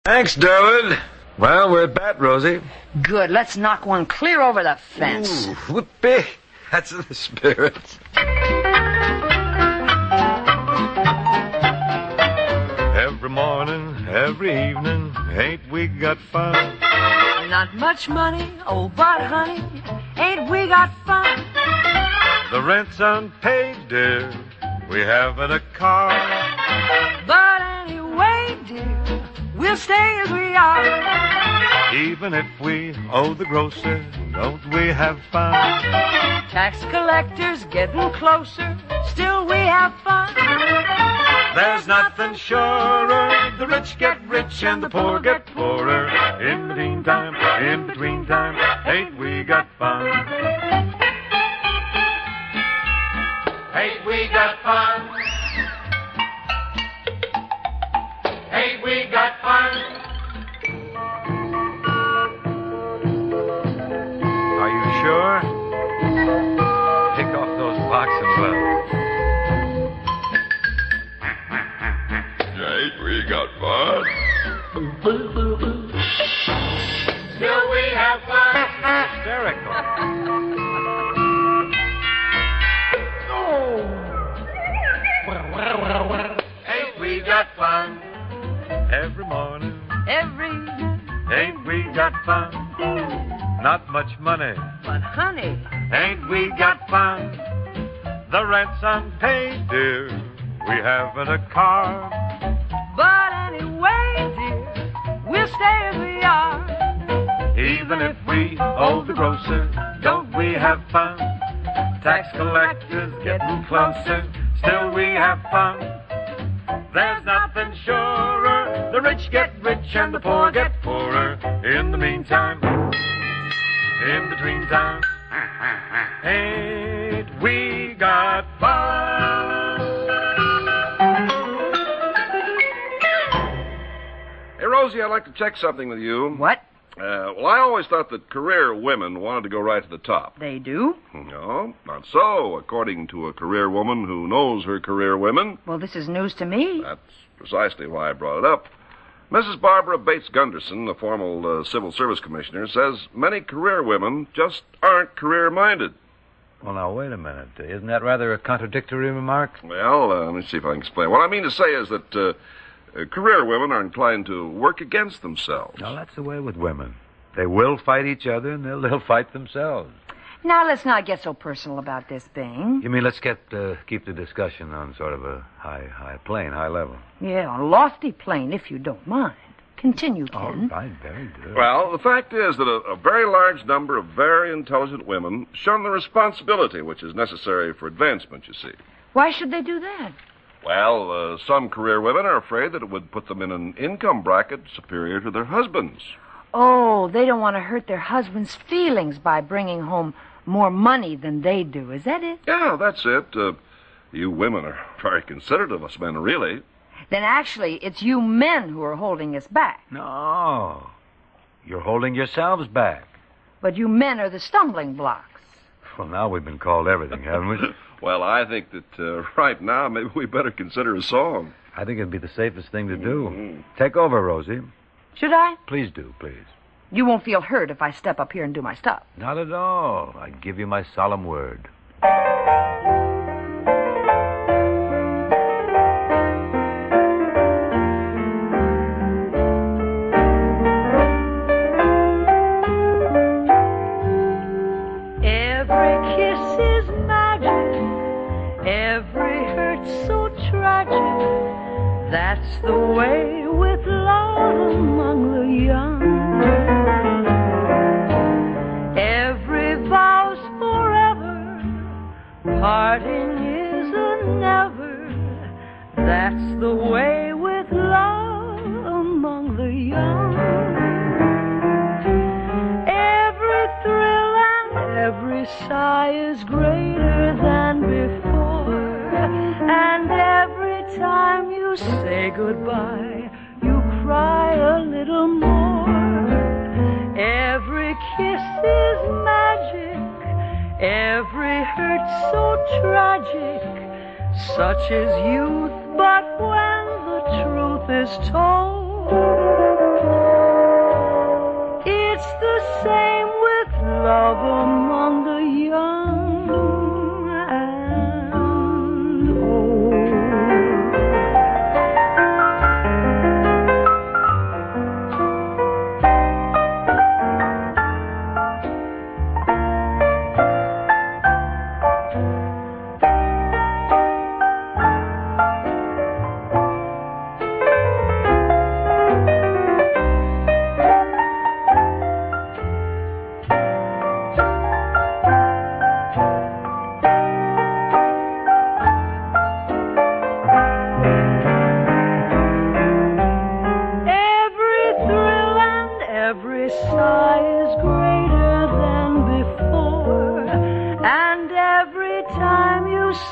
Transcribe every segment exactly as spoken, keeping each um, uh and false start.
Thanks, Durwood. Well, we're at bat, Rosie. Good. Let's knock one clear over the fence. Ooh, whoopee. That's the spirit. Every morning, every evening, ain't we got fun? Not much money, oh, but honey, ain't we got fun? The rent's unpaid, dear. We haven't a car. But anyway, dear, we'll stay as we are. Even if we owe the grocer, don't we have fun? Tax collectors getting closer, still we have fun. There's nothing surer. The rich get rich and the poor get poorer. In the meantime, in between time, ain't we got fun? Ain't we got fun? Ain't we got fun? Are you sure? Take off those boxing gloves. Ain't we got fun? Still we have fun. Hysterical. Ain't we got fun? Every morning, Every, ain't we got fun? Not much money, but honey, ain't we got fun? The rent's unpaid, dear. We haven't a car. but anyway, dear, we'll stay as we are. Even if we owe the grocer, don't we have fun? Tax collectors getting closer, still we have fun. There's nothing surer. The rich get rich and the poor get poorer. In the meantime, in between time, ain't we got fun? Hey, Rosie, I'd like to check something with you. What? Uh, well, I always thought that career women wanted to go right to the top. They do? No, not so, according to a career woman who knows her career women. Well, this is news to me. That's precisely why I brought it up. Missus Barbara Bates Gunderson, the former uh, civil service commissioner, says many career women just aren't career-minded. Well, now, wait a minute. Isn't that rather a contradictory remark? Well, uh, let me see if I can explain. What I mean to say is that uh, uh, career women are inclined to work against themselves. Now, that's the way with women. They will fight each other, and they'll, they'll fight themselves. Now, let's not get so personal about this thing. You mean let's get uh, keep the discussion on sort of a high high plane, high level? Yeah, on a lofty plane, if you don't mind. Continue, Ken. All right, very good. Well, the fact is that a, a very large number of very intelligent women shun the responsibility which is necessary for advancement, you see. Why should they do that? Well, uh, some career women are afraid that it would put them in an income bracket superior to their husbands. Oh, they don't want to hurt their husband's feelings by bringing home more money than they do. Is that it? Yeah, that's it. Uh, you women are very considerate of us men, really. Then actually, it's you men who are holding us back. No. You're holding yourselves back. But you men are the stumbling blocks. Well, now we've been called everything, haven't we? Well, I think that uh, right now maybe we better consider a song. I think it'd be the safest thing to do. Mm-hmm. Take over, Rosie. Should I? Please do, please. You won't feel hurt if I step up here and do my stuff. Not at all. I give you my solemn word. Every kiss is magic. Every hurt so tragic. That's the way with love among the young. Every vow's forever, parting is a never. That's the way with love among the young. Every thrill and every sigh is greater than before, and every time you say goodbye, you cry a little more. Every kiss is magic, every hurt so tragic. Such is youth, but when the truth is told,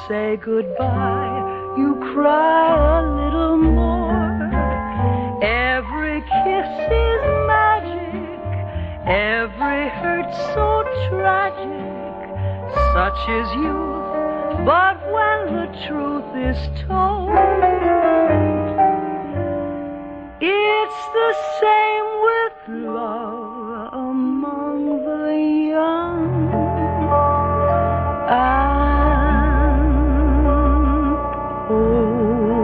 say goodbye, you cry a little more. Every kiss is magic, every hurt so tragic. Such is youth, but when the truth is told, it's the same with love among the young and old.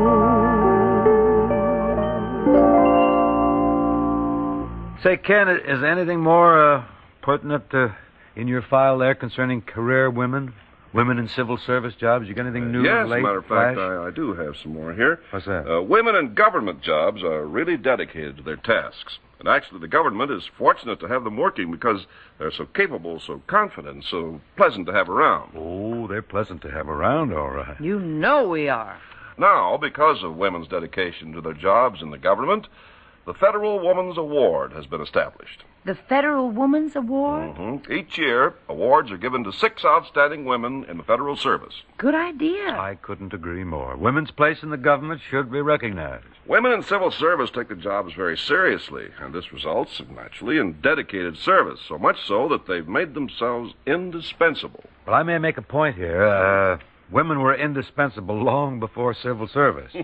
Say, Ken, is anything more uh, pertinent uh, in your file there concerning career women? Women in civil service jobs? You got anything new? Uh, yes, late, as a matter of fact, flash? I, I do have some more here. What's that? Uh, women in government jobs are really dedicated to their tasks. And actually, the government is fortunate to have them working because they're so capable, so confident, so pleasant to have around. Oh, they're pleasant to have around, all right. You know we are. Now, because of women's dedication to their jobs in the government, the Federal Woman's Award has been established. The Federal Woman's Award? Mm-hmm. Each year, awards are given to six outstanding women in the federal service. Good idea. I couldn't agree more. Women's place in the government should be recognized. Women in civil service take the jobs very seriously, and this results, naturally, in dedicated service, so much so that they've made themselves indispensable. Well, I may make a point here. Uh, women were indispensable long before civil service.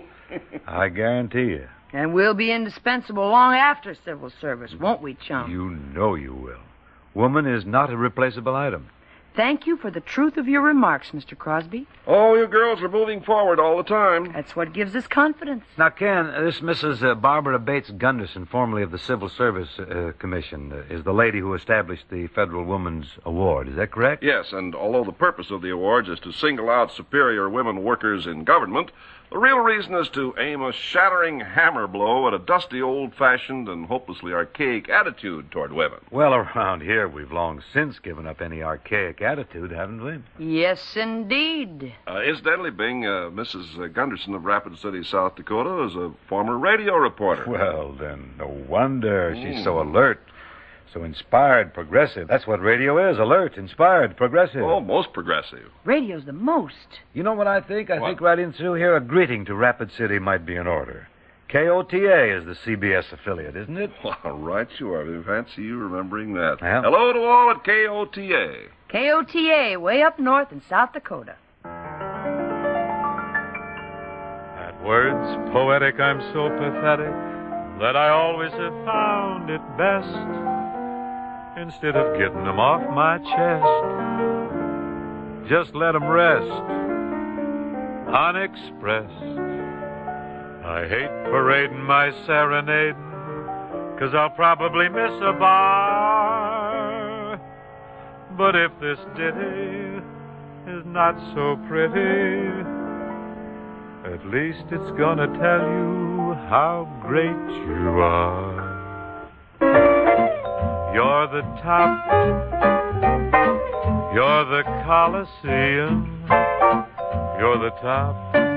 I guarantee you. And we'll be indispensable long after civil service, won't we, chum? You know you will. Woman is not a replaceable item. Thank you for the truth of your remarks, Mister Crosby. Oh, you girls are moving forward all the time. That's what gives us confidence. Now, Ken, this Missus Uh, Barbara Bates Gunderson, formerly of the Civil Service uh, Commission, uh, is the lady who established the Federal Woman's Award. Is that correct? Yes, and although the purpose of the awards is to single out superior women workers in government, the real reason is to aim a shattering hammer blow at a dusty, old-fashioned, and hopelessly archaic attitude toward women. Well, around here, we've long since given up any archaic attitude, haven't we? Yes, indeed. Uh, incidentally, Bing, uh, Missus Gunderson of Rapid City, South Dakota, is a former radio reporter. Well, then, no wonder she's so alert, so inspired, progressive. That's what radio is, alert, inspired, progressive. Oh, most progressive. Radio's the most. You know what I think? I What? think right in through here a greeting to Rapid City might be in order. K O T A is the C B S affiliate, isn't it? All right, you are. I fancy you remembering that. Yeah. Hello to all at K O T A. K O T A, way up north in South Dakota. At words poetic, I'm so pathetic that I always have found it best, instead of getting them off my chest, just let them rest unexpressed. I hate parading my serenading, 'cause I'll probably miss a bar. But if this ditty is not so pretty, at least it's gonna tell you how great you are. You're the top, you're the Coliseum, you're the top,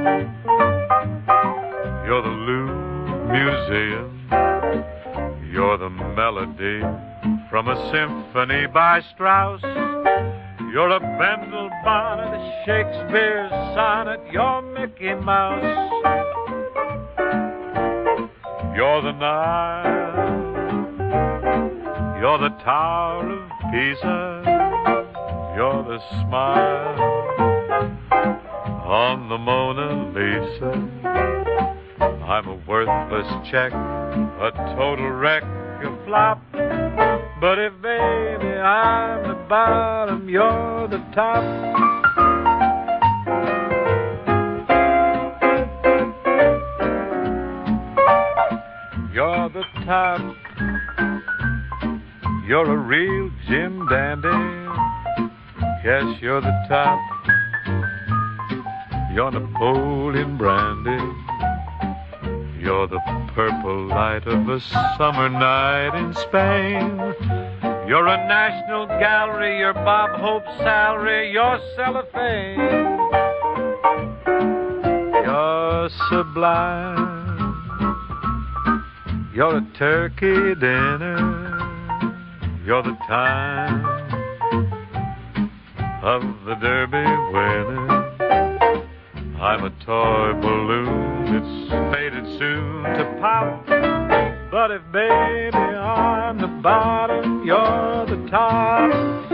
you're the Louvre Museum, you're the melody from a symphony by Strauss, you're a Bendel bonnet, Shakespeare's sonnet, you're Mickey Mouse, you're the Nile, you're the Tower of Pisa, you're the smile on the Mona Lisa. I'm a worthless check, a total wreck, a flop. But if, baby, I'm the bottom, you're the top. You're the top. You're a real Jim Dandy. Yes, you're the top. You're Napoleon Brandy. You're the purple light of a summer night in Spain. You're a National Gallery, you're Bob Hope's salary, you're cellophane. You're sublime. You're a turkey dinner. You're the time of the Derby winner. I'm a toy balloon, it's faded soon to pop. But if, baby, I'm the bottom, you're the top.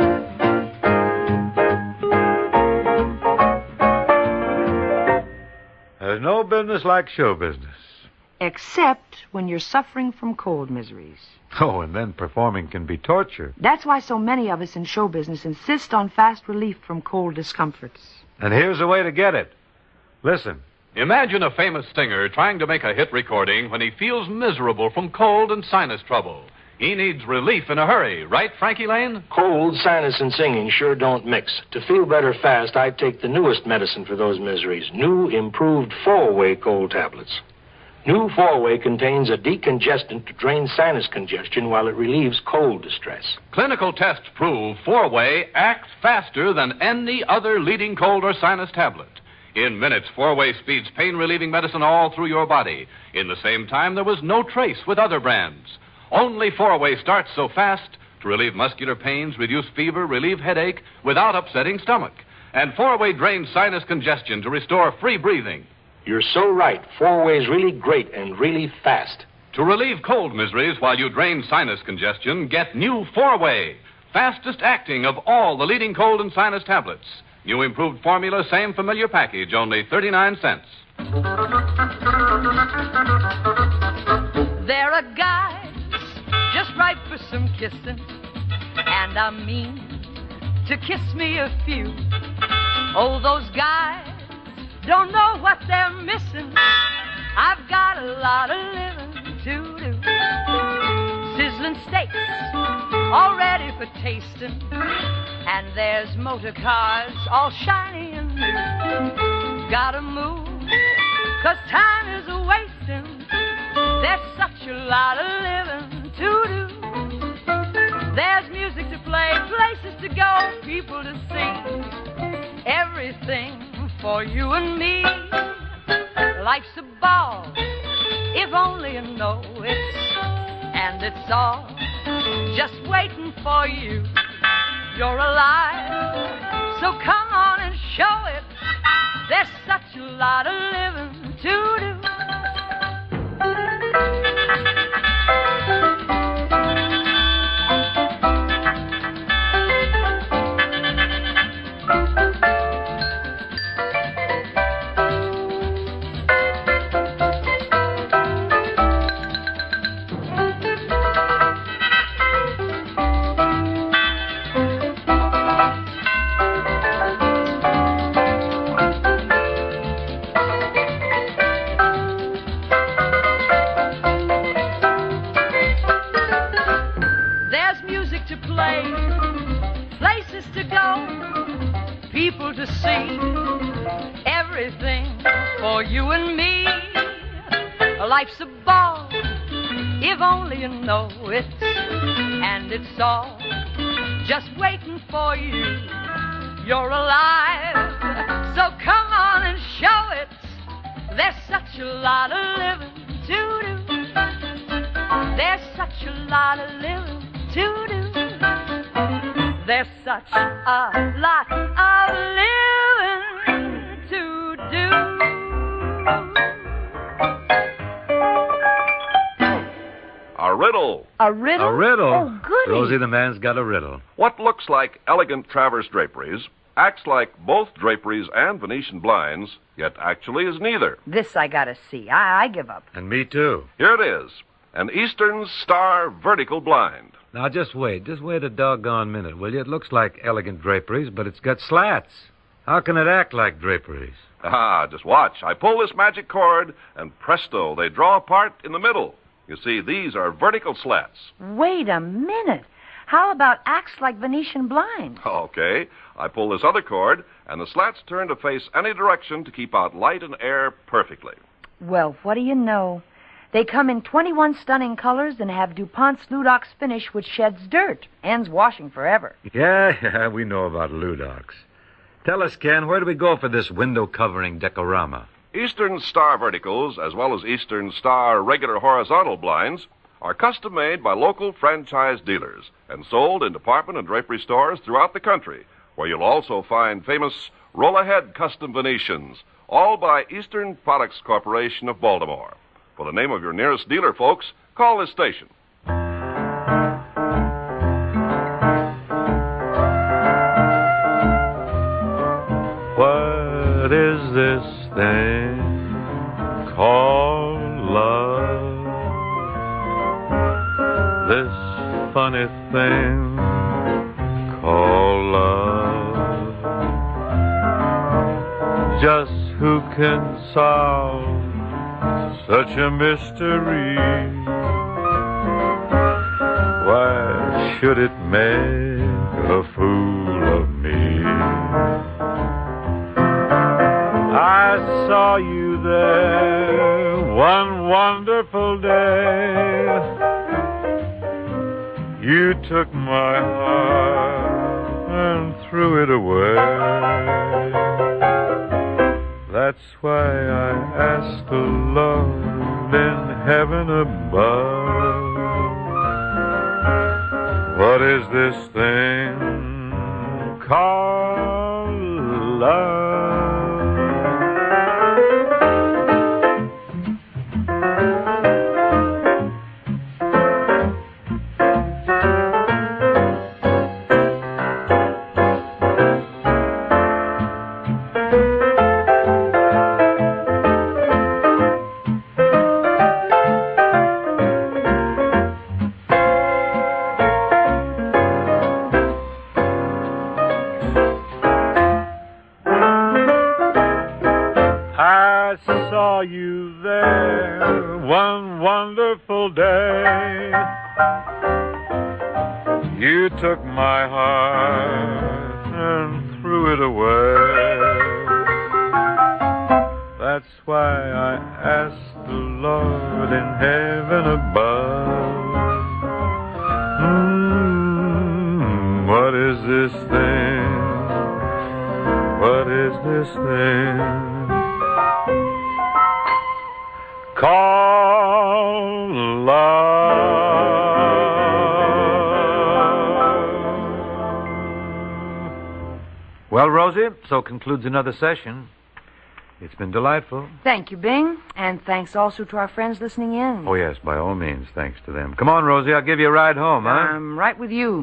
There's no business like show business. Except when you're suffering from cold miseries. Oh, and then performing can be torture. That's why so many of us in show business insist on fast relief from cold discomforts. And here's a way to get it. Listen. Imagine a famous singer trying to make a hit recording when he feels miserable from cold and sinus trouble. He needs relief in a hurry, right, Frankie Lane? Cold, sinus, and singing sure don't mix. To feel better fast, I take the newest medicine for those miseries. New, improved four-way cold tablets. New four-way contains a decongestant to drain sinus congestion while it relieves cold distress. Clinical tests prove four-way acts faster than any other leading cold or sinus tablet. In minutes, four-way speeds pain-relieving medicine all through your body. In the same time, there was no trace with other brands. Only four-way starts so fast to relieve muscular pains, reduce fever, relieve headache without upsetting stomach. And four-way drains sinus congestion to restore free breathing. You're so right. Four-way's really great and really fast. To relieve cold miseries while you drain sinus congestion, get new four-way, fastest acting of all the leading cold and sinus tablets. New improved formula, same familiar package, only thirty-nine cents. There are guys just right for some kissing, and I mean to kiss me a few. Oh, those guys don't know what they're missing. I've got a lot of living to do. Sizzling steaks all ready for tasting, and there's motor cars all shiny and new. Gotta move, 'cause time is a-wasting. There's such a lot of living to do. There's music to play, places to go, people to see. Everything for you and me. Life's a ball, if only you know it. And it's all just waiting for you. You're alive, so come on and show it. There's such a lot of living to do. People to see, everything for you and me. Life's a ball, if only you know it. And it's all just waiting for you. You're alive, so come on and show it. There's such a lot of living to do. There's such a lot of living to do. There's such a lot of living to do. A riddle. A riddle? A riddle? Oh, goody. Rosie the man's got a riddle. What looks like elegant traverse draperies acts like both draperies and Venetian blinds, yet actually is neither. This I gotta see. I, I give up. And me too. Here it is, an Eastern Star vertical blind. Now, just wait. Just wait a doggone minute, will you? It looks like elegant draperies, but it's got slats. How can it act like draperies? Ah, just watch. I pull this magic cord, and presto, they draw apart in the middle. You see, these are vertical slats. Wait a minute. How about acts like Venetian blinds? Okay. I pull this other cord, and the slats turn to face any direction to keep out light and air perfectly. Well, what do you know? They come in twenty-one stunning colors and have DuPont's Ludox finish, which sheds dirt. Ends washing forever. Yeah, yeah, we know about Ludox. Tell us, Ken, where do we go for this window-covering decorama? Eastern Star verticals, as well as Eastern Star regular horizontal blinds, are custom-made by local franchise dealers and sold in department and drapery stores throughout the country, where you'll also find famous Roll Ahead Custom Venetians, all by Eastern Products Corporation of Baltimore. For the name of your nearest dealer, folks, call this station. What is this thing called love? This funny thing called love. Just who can solve such a mystery? Why should it make a fool of me? I saw you there one wonderful day. You took my heart and threw it away. That's why I asked the Lord in heaven above, what is this thing called love? You there one wonderful day. You took my heart and threw it away. That's why I asked the Lord in heaven above, mm, what is this thing? What is this thing called love? Well, Rosie, so concludes another session. It's been delightful. Thank you, Bing. And thanks also to our friends listening in. Oh, yes, by all means, thanks to them. Come on, Rosie, I'll give you a ride home, huh? I'm right with you.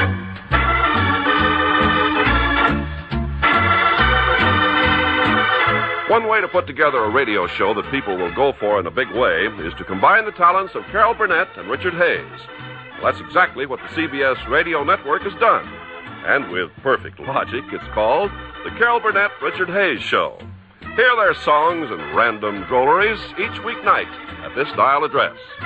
One way to put together a radio show that people will go for in a big way is to combine the talents of Carol Burnett and Richard Hayes. Well, that's exactly what the C B S Radio Network has done. And with perfect logic, it's called The Carol Burnett Richard Hayes Show. Hear their songs and random drolleries each weeknight at this dial address.